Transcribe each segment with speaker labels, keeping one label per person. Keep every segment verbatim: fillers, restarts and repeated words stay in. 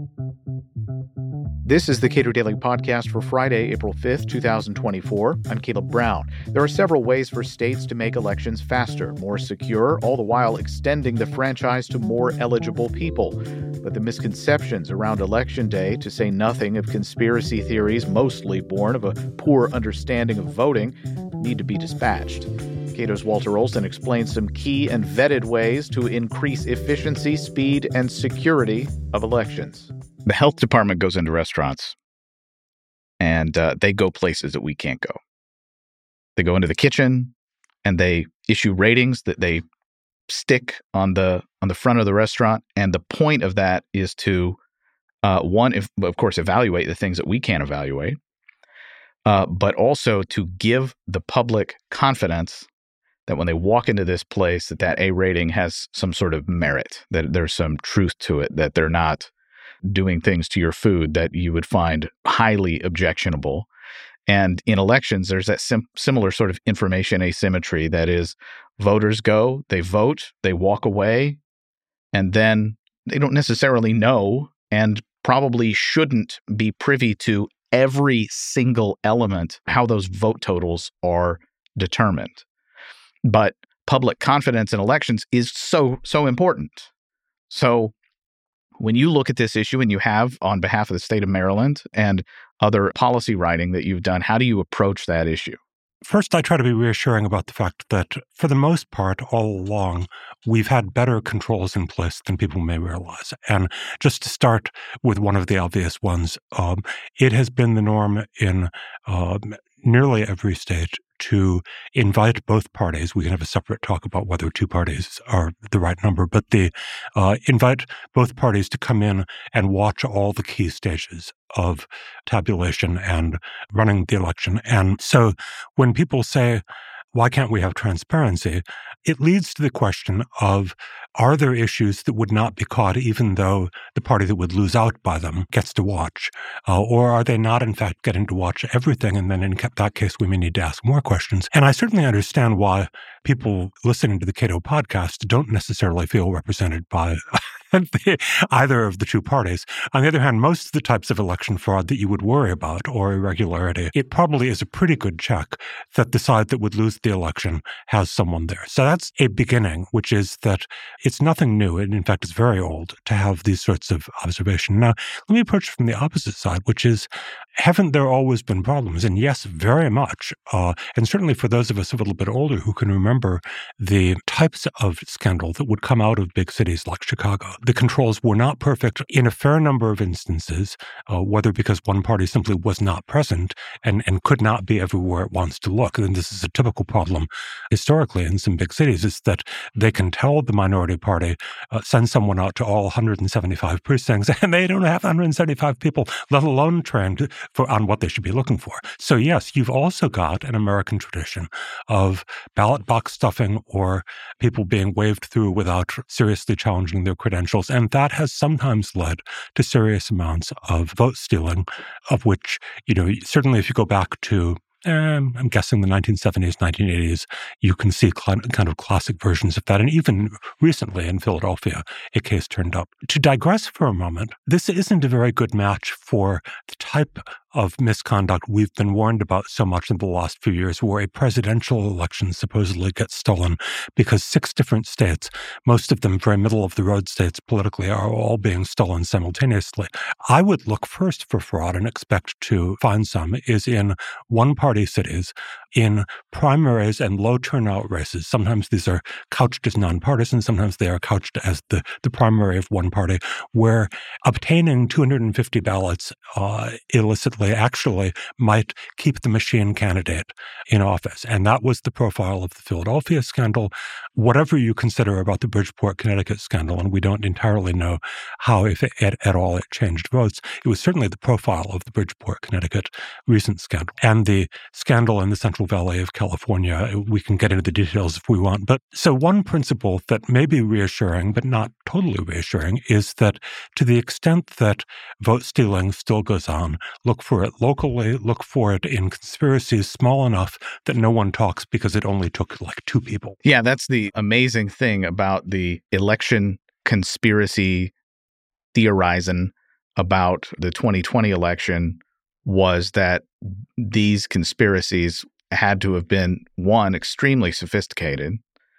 Speaker 1: This is the Cato Daily Podcast for Friday, April fifth, twenty twenty-four. I'm Caleb Brown. There are several ways for states to make elections faster, more secure, all the while extending the franchise to more eligible people. But the misconceptions around Election Day, to say nothing of conspiracy theories mostly born of a poor understanding of voting, need to be dispatched. Cato's Walter Olson explains some key and vetted ways to increase efficiency, speed, and security of elections. The health department goes into restaurants, and uh, they go places that we can't go. They go into the kitchen, and they issue ratings that they stick on the on the front of the restaurant. And the point of that is to, uh, one, if, of course, evaluate the things that we can't evaluate, uh, but also to give the public confidence that when they walk into this place, that that A rating has some sort of merit, that there's some truth to it, that they're not doing things to your food that you would find highly objectionable. And in elections, there's that sim- similar sort of information asymmetry. That is, voters go, they vote, they walk away, and then they don't necessarily know and probably shouldn't be privy to every single element, how those vote totals are determined. But public confidence in elections is so, so important. So when you look at this issue, and you have on behalf of the state of Maryland and other policy writing that you've done, how do you approach that issue?
Speaker 2: First, I try to be reassuring about the fact that, for the most part, all along, we've had better controls in place than people may realize. And just to start with one of the obvious ones, um, it has been the norm in uh, nearly every state to invite both parties. We can have a separate talk about whether two parties are the right number, but the uh, invite both parties to come in and watch all the key stages of tabulation and running the election. And so when people say, why can't we have transparency? It leads to the question of, are there issues that would not be caught even though the party that would lose out by them gets to watch? Uh, or are they not, in fact, getting to watch everything? And then in that case, we may need to ask more questions. And I certainly understand why people listening to the Cato podcast don't necessarily feel represented by either of the two parties. On the other hand, most of the types of election fraud that you would worry about or irregularity, it probably is a pretty good check that the side that would lose the election has someone there. So that's a beginning, which is that it's nothing new, and in fact, it's very old to have these sorts of observation. Now, let me approach from the opposite side, which is, haven't there always been problems? And yes, very much. Uh, and certainly for those of us a little bit older who can remember the types of scandal that would come out of big cities like Chicago. The controls were not perfect in a fair number of instances, uh, whether because one party simply was not present and, and could not be everywhere it wants to look. And this is a typical problem historically in some big cities, is that they can tell the minority party, uh, send someone out to all one hundred seventy-five precincts, and they don't have one hundred seventy-five people, let alone trained for on what they should be looking for. So yes, you've also got an American tradition of ballot box stuffing or people being waved through without seriously challenging their credentials. And that has sometimes led to serious amounts of vote stealing, of which, you know, certainly if you go back to, um, I'm guessing the nineteen seventies, nineteen eighties, you can see cl- kind of classic versions of that. And even recently in Philadelphia, a case turned up. To digress for a moment, this isn't a very good match for the type of misconduct we've been warned about so much in the last few years, where a presidential election supposedly gets stolen because six different states, most of them very middle-of-the-road states politically, are all being stolen simultaneously. I would look first for fraud and expect to find some is in one-party cities, in primaries and low turnout races. Sometimes these are couched as nonpartisan, sometimes they are couched as the, the primary of one party, where obtaining two hundred fifty ballots uh, illicitly actually might keep the machine candidate in office. And that was the profile of the Philadelphia scandal. Whatever you consider about the Bridgeport, Connecticut scandal, and we don't entirely know how, if it, at, at all, it changed votes, it was certainly the profile of the Bridgeport, Connecticut recent scandal. And the scandal in the Central Valley of California, we can get into the details if we want. But so one principle that may be reassuring, but not totally reassuring, is that to the extent that vote stealing still goes on, look for it locally, look for it in conspiracies small enough that no one talks because it only took like two people.
Speaker 1: Yeah, that's the amazing thing about the election conspiracy theorizing about the twenty twenty election was that these conspiracies had to have been, one, extremely sophisticated,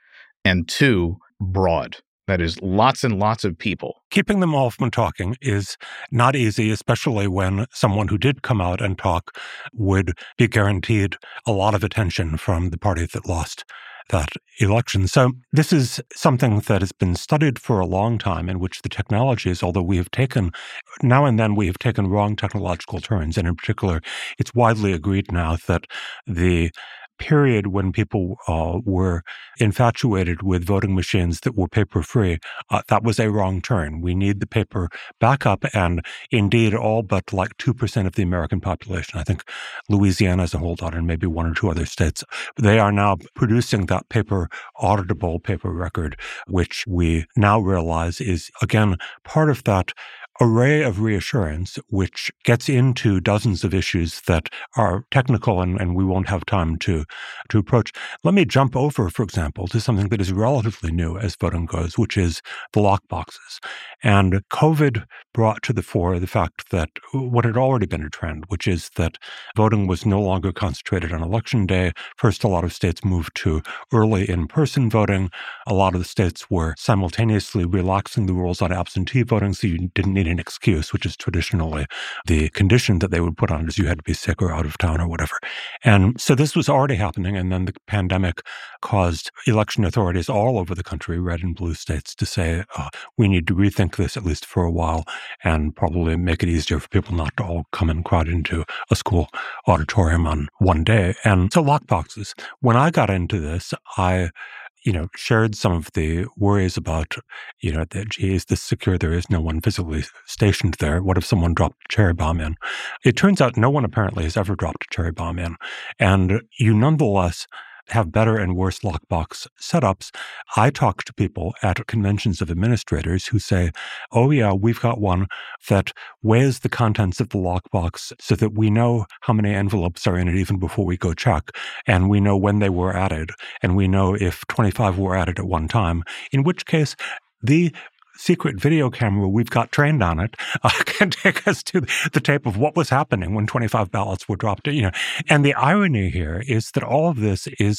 Speaker 1: and two, broad. That is, lots and lots of people.
Speaker 2: Keeping them all from talking is not easy, especially when someone who did come out and talk would be guaranteed a lot of attention from the party that lost that election. So this is something that has been studied for a long time, in which the technologies, although we have taken, now and then we have taken wrong technological turns, and in particular, it's widely agreed now that the period when people uh, were infatuated with voting machines that were paper-free, uh, that was a wrong turn. We need the paper back up, and indeed all but like two percent of the American population, I think Louisiana is a holdout and maybe one or two other states, they are now producing that paper, auditable paper record, which we now realize is, again, part of that array of reassurance, which gets into dozens of issues that are technical and, and we won't have time to, to approach. Let me jump over, for example, to something that is relatively new as voting goes, which is the lockboxes. And COVID brought to the fore the fact that what had already been a trend, which is that voting was no longer concentrated on election day. First, a lot of states moved to early in-person voting. A lot of the states were simultaneously relaxing the rules on absentee voting, so you didn't need an excuse, which is traditionally the condition that they would put on it, is you had to be sick or out of town or whatever. And so this was already happening, and then the pandemic caused election authorities all over the country, red and blue states, to say, uh, we need to rethink this at least for a while and probably make it easier for people not to all come and crowd into a school auditorium on one day. And so lockboxes. When I got into this, I you know, shared some of the worries about, you know, that, gee, is this secure? There is no one physically stationed there. What if someone dropped a cherry bomb in? It turns out no one apparently has ever dropped a cherry bomb in. And you nonetheless have better and worse lockbox setups. I talk to people at conventions of administrators who say, oh yeah, we've got one that weighs the contents of the lockbox so that we know how many envelopes are in it even before we go check, and we know when they were added, and we know if twenty-five were added at one time, in which case the secret video camera we've got trained on it uh, can take us to the tape of what was happening when twenty-five ballots were dropped. You know, and the irony here is that all of this is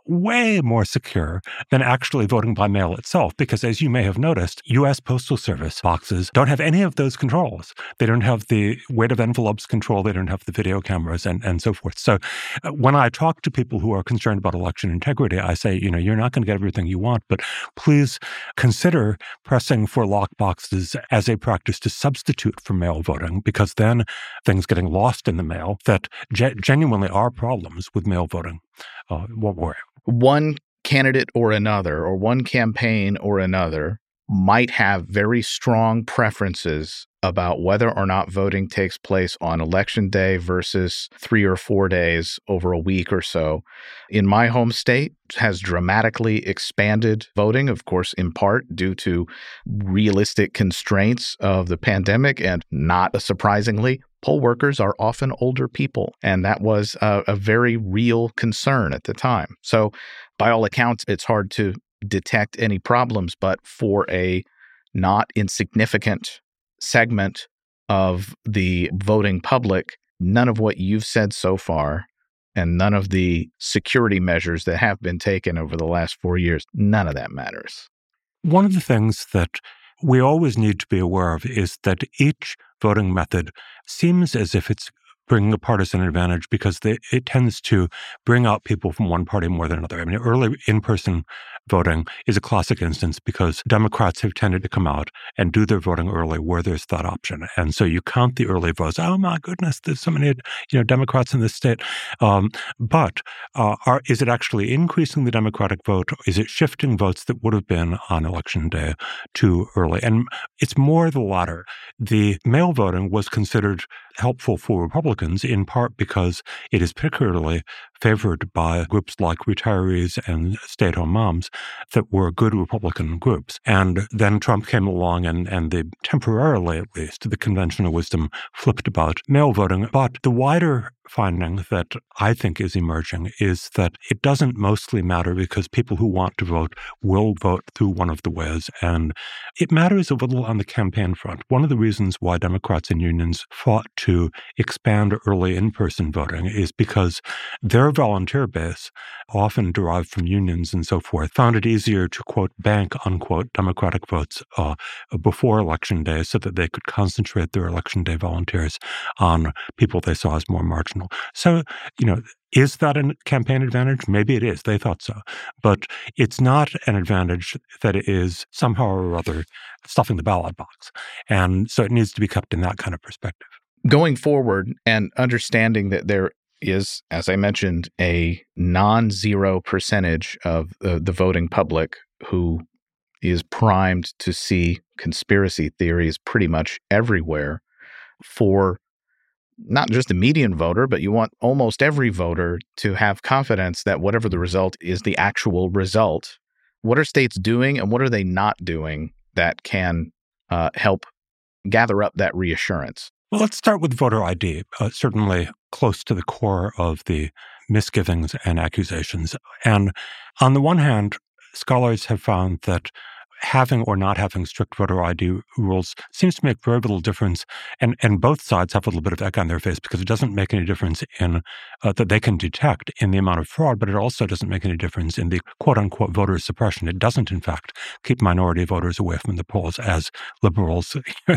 Speaker 2: way more secure than actually voting by mail itself, because as you may have noticed, U S Postal Service boxes don't have any of those controls. They don't have the weight of envelopes control. They don't have the video cameras and, and so forth. So uh, when I talk to people who are concerned about election integrity, I say, you know, you're not going to get everything you want, but please consider pressing for lockboxes as a practice to substitute for mail voting, because then things getting lost in the mail that ge- genuinely are problems with mail voting uh, won't worry.
Speaker 1: One candidate or another, or one campaign or another, might have very strong preferences about whether or not voting takes place on election day versus three or four days over a week or so. In my home state, has dramatically expanded voting, of course, in part due to realistic constraints of the pandemic, and not surprisingly, poll workers are often older people, and that was a, a very real concern at the time. So by all accounts, it's hard to detect any problems, but for a not insignificant segment of the voting public, none of what you've said so far and none of the security measures that have been taken over the last four years, none of that matters.
Speaker 2: One of the things that we always need to be aware of is that each voting method seems as if it's bringing a partisan advantage, because they, it tends to bring out people from one party more than another. I mean, early in-person voting is a classic instance because Democrats have tended to come out and do their voting early where there's that option. And so you count the early votes. Oh my goodness, there's so many, you know, Democrats in this state. Um, but uh, are, is it actually increasing the Democratic vote? Is it shifting votes that would have been on election day too early? And it's more the latter. The mail voting was considered helpful for Republicans, in part because it is particularly favored by groups like retirees and stay-at-home moms that were good Republican groups. And then Trump came along and, and they temporarily, at least, the conventional wisdom flipped about mail voting. But the wider finding that I think is emerging is that it doesn't mostly matter because people who want to vote will vote through one of the ways. And it matters a little on the campaign front. One of the reasons why Democrats and unions fought to expand early in-person voting is because their volunteer base, often derived from unions and so forth, found it easier to, quote, bank, unquote, Democratic votes uh, before Election Day so that they could concentrate their Election Day volunteers on people they saw as more marginal. So, you know, is that a campaign advantage? Maybe it is. They thought so. But it's not an advantage that is somehow or other stuffing the ballot box. And so it needs to be kept in that kind of perspective.
Speaker 1: Going forward and understanding that there is, as I mentioned, a non-zero percentage of the, the voting public who is primed to see conspiracy theories pretty much everywhere for not just the median voter, but you want almost every voter to have confidence that whatever the result is the actual result. What are states doing and what are they not doing that can uh, help gather up that reassurance?
Speaker 2: Well, let's start with voter I D, uh, certainly close to the core of the misgivings and accusations. And on the one hand, scholars have found that having or not having strict voter I D rules seems to make very little difference. And, and both sides have a little bit of egg on their face because it doesn't make any difference in uh, that they can detect in the amount of fraud, but it also doesn't make any difference in the quote-unquote voter suppression. It doesn't, in fact, keep minority voters away from the polls, as liberals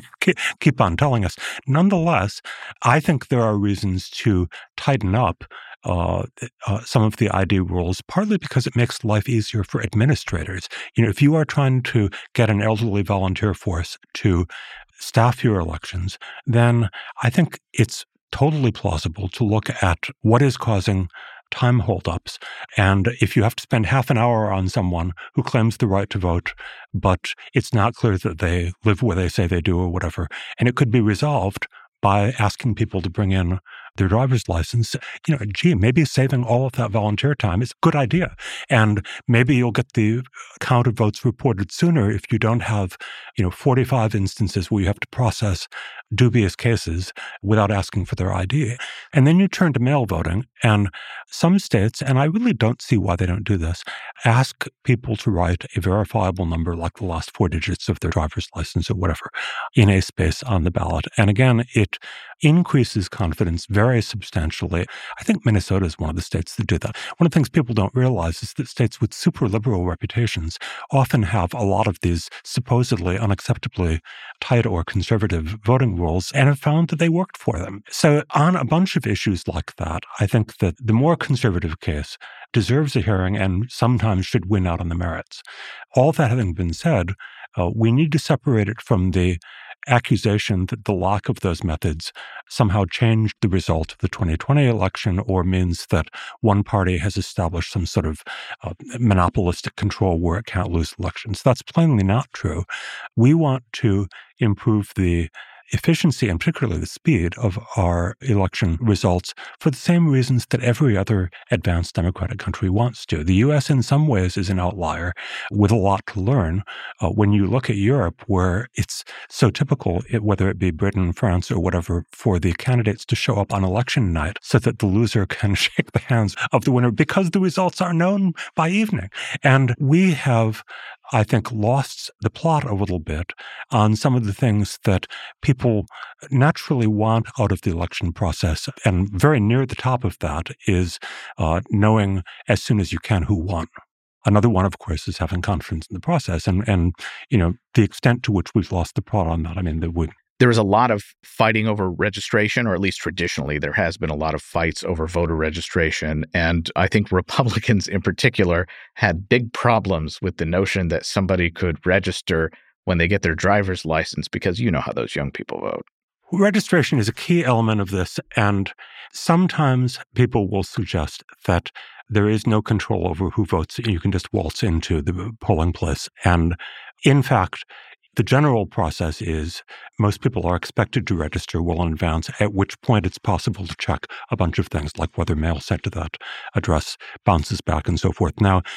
Speaker 2: keep on telling us. Nonetheless, I think there are reasons to tighten up Uh, uh, some of the I D rules, partly because it makes life easier for administrators. You know, if you are trying to get an elderly volunteer force to staff your elections, then I think it's totally plausible to look at what is causing time holdups. And if you have to spend half an hour on someone who claims the right to vote, but it's not clear that they live where they say they do or whatever, and it could be resolved by asking people to bring in their driver's license, you know, gee, maybe saving all of that volunteer time is a good idea. And maybe you'll get the count of votes reported sooner if you don't have, you know, forty-five instances where you have to process dubious cases without asking for their I D. And then you turn to mail voting, and some states, and I really don't see why they don't do this, ask people to write a verifiable number like the last four digits of their driver's license or whatever in a space on the ballot. And again, it increases confidence very substantially. I think Minnesota is one of the states that do that. One of the things people don't realize is that states with super liberal reputations often have a lot of these supposedly unacceptably tight or conservative voting rules and have found that they worked for them. So on a bunch of issues like that, I think that the more conservative case deserves a hearing and sometimes should win out on the merits. All that having been said, uh, we need to separate it from the accusation that the lack of those methods somehow changed the result of the twenty twenty election or means that one party has established some sort of uh, monopolistic control where it can't lose elections. That's plainly not true. We want to improve the efficiency and particularly the speed of our election results for the same reasons that every other advanced democratic country wants to. The U S in some ways is an outlier with a lot to learn. Uh, when you look at Europe, where it's so typical, it, whether it be Britain, France, or whatever, for the candidates to show up on election night so that the loser can shake the hands of the winner because the results are known by evening. And we have, I think, lost the plot a little bit on some of the things that people naturally want out of the election process. And very near the top of that is uh, knowing as soon as you can who won. Another one, of course, is having confidence in the process. And, and you know, the extent to which we've lost the plot on that, I mean, that would
Speaker 1: There was a lot of fighting over registration, or at least traditionally, there has been a lot of fights over voter registration. And I think Republicans in particular had big problems with the notion that somebody could register when they get their driver's license, because you know how those young people vote.
Speaker 2: Registration is a key element of this. And sometimes people will suggest that there is no control over who votes. You can just waltz into the polling place. And in fact, the general process is most people are expected to register well in advance, at which point it's possible to check a bunch of things like whether mail sent to that address bounces back and so forth. Now,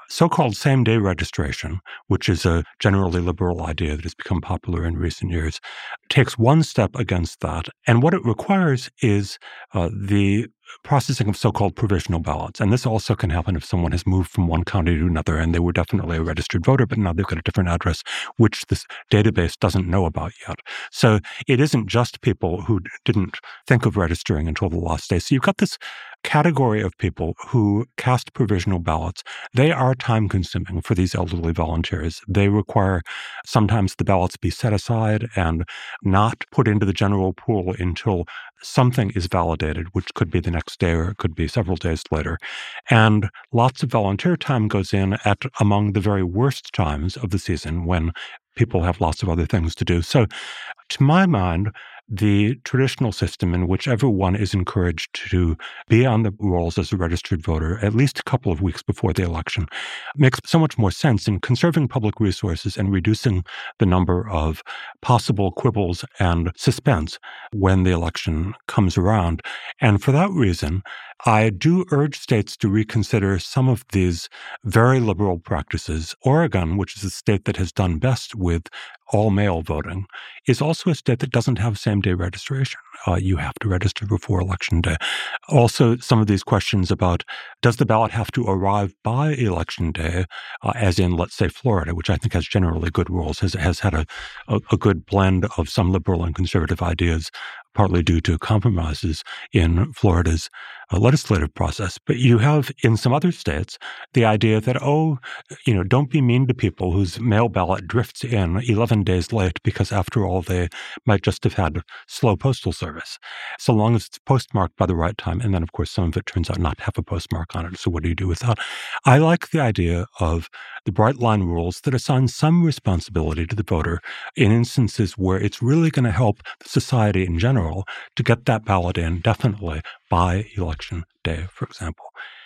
Speaker 2: so-called same-day registration, which is a generally liberal idea that has become popular in recent years, takes one step against that. And what it requires is uh, the processing of so-called provisional ballots. And this also can happen if someone has moved from one county to another and they were definitely a registered voter, but now they've got a different address, which this database doesn't know about yet. So it isn't just people who didn't think of registering until the last day. So you've got this category of people who cast provisional ballots. They are time-consuming for these elderly volunteers. They require sometimes the ballots be set aside and not put into the general pool until something is validated, which could be the next day or it could be several days later. And lots of volunteer time goes in at among the very worst times of the season when people have lots of other things to do. So to my mind, the traditional system in which everyone is encouraged to be on the rolls as a registered voter at least a couple of weeks before the election makes so much more sense in conserving public resources and reducing the number of possible quibbles and suspense when the election comes around. And for that reason, I do urge states to reconsider some of these very liberal practices. Oregon, which is a state that has done best with all-mail voting, is also a state that doesn't have same-day registration. Uh, you have to register before Election Day. Also, some of these questions about does the ballot have to arrive by Election Day, uh, as in, let's say, Florida, which I think has generally good rules, has, has had a, a, a good blend of some liberal and conservative ideas, partly due to compromises in Florida's uh, legislative process. But you have in some other states the idea that, oh, you know, don't be mean to people whose mail ballot drifts in eleven days late because, after all, they might just have had slow postal service, so long as it's postmarked by the right time. And then, of course, some of it turns out not to have a postmark on it. So what do you do with that? I like the idea of the bright line rules that assign some responsibility to the voter in instances where it's really going to help society in general to get that ballot in definitely by Election Day, for example.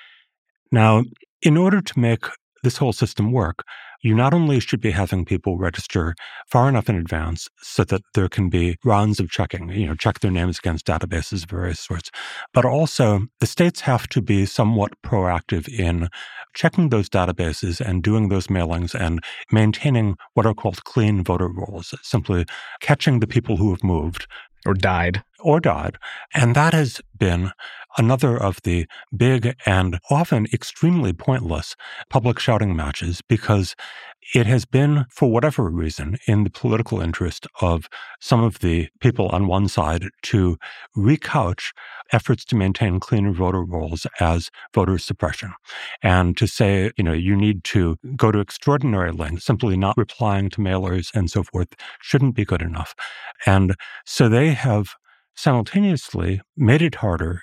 Speaker 2: Now, in order to make this whole system work, you not only should be having people register far enough in advance so that there can be rounds of checking, you know, check their names against databases of various sorts, but also the states have to be somewhat proactive in checking those databases and doing those mailings and maintaining what are called clean voter rolls, simply catching the people who have moved.
Speaker 1: Or died.
Speaker 2: Or died. And that has been another of the big and often extremely pointless public shouting matches, because it has been, for whatever reason, in the political interest of some of the people on one side to recouch efforts to maintain cleaner voter rolls as voter suppression, and to say, you know, you need to go to extraordinary lengths, simply not replying to mailers and so forth shouldn't be good enough. And so they have simultaneously made it harder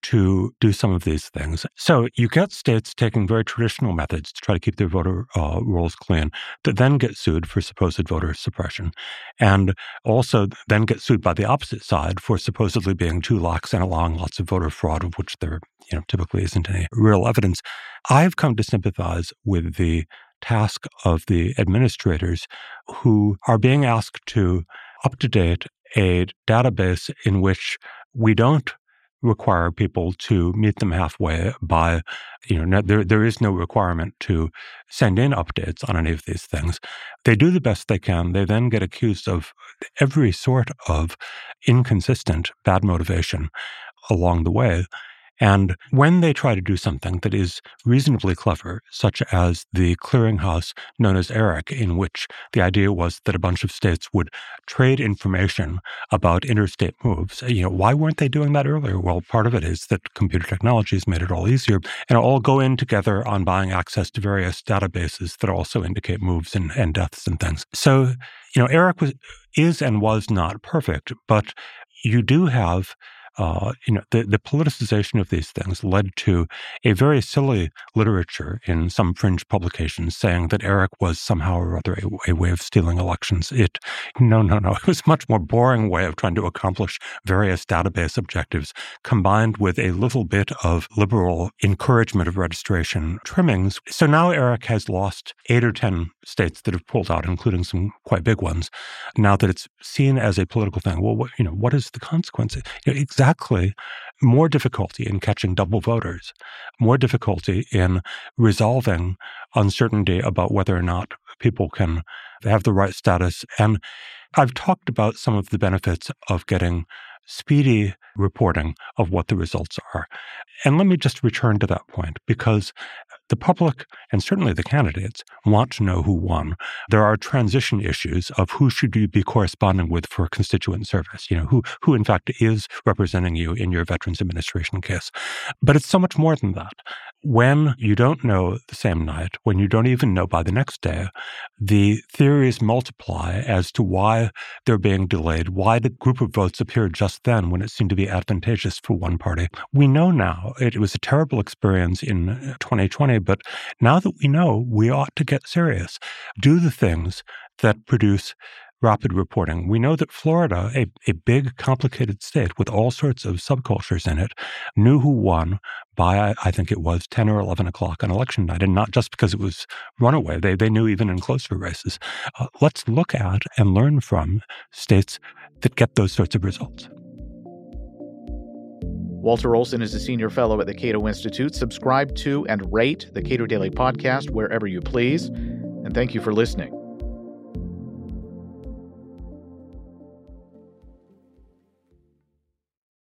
Speaker 2: to do some of these things. So you get states taking very traditional methods to try to keep their voter uh, rolls clean that then get sued for supposed voter suppression, and also then get sued by the opposite side for supposedly being too lax and allowing lots of voter fraud, of which there you know, typically isn't any real evidence. I've come to sympathize with the task of the administrators who are being asked to up-to-date a database in which we don't require people to meet them halfway by, you know, no, there there is no requirement to send in updates on any of these things. They do the best they can. They then get accused of every sort of inconsistent bad motivation along the way. And when they try to do something that is reasonably clever, such as the clearinghouse known as ERIC, in which the idea was that a bunch of states would trade information about interstate moves, you know, why weren't they doing that earlier? Well, part of it is that computer technology has made it all easier, and all go in together on buying access to various databases that also indicate moves and, and deaths and things. So, you know, ERIC was, is and was not perfect, but you do have Uh, you know, the, the politicization of these things led to a very silly literature in some fringe publications saying that ERIC was somehow or other a, a way of stealing elections. It, no, no, no. It was a much more boring way of trying to accomplish various database objectives, combined with a little bit of liberal encouragement of registration trimmings. So now ERIC has lost eight or ten states that have pulled out, including some quite big ones. Now that it's seen as a political thing, well, what, you know, what is the consequence? You know, exactly exactly more difficulty in catching double voters, more difficulty in resolving uncertainty about whether or not people can have the right status. And I've talked about some of the benefits of getting speedy reporting of what the results are. And let me just return to that point, because the public, and certainly the candidates, want to know who won. There are transition issues of who should you be corresponding with for constituent service, you know, who, who in fact is representing you in your Veterans Administration case. But it's so much more than that. When you don't know the same night, when you don't even know by the next day, the theories multiply as to why they're being delayed, why the group of votes appeared just then when it seemed to be advantageous for one party. We know now it was a terrible experience in twenty twenty, but now that we know, we ought to get serious. Do the things that produce rapid reporting. We know that Florida, a, a big, complicated state with all sorts of subcultures in it, knew who won by, I think it was ten or eleven o'clock on election night, and not just because it was runaway. They, they knew even in closer races. Uh, let's look at and learn from states that get those sorts of results.
Speaker 1: Walter Olson is a senior fellow at the Cato Institute. Subscribe to and rate the Cato Daily Podcast wherever you please. And thank you for listening.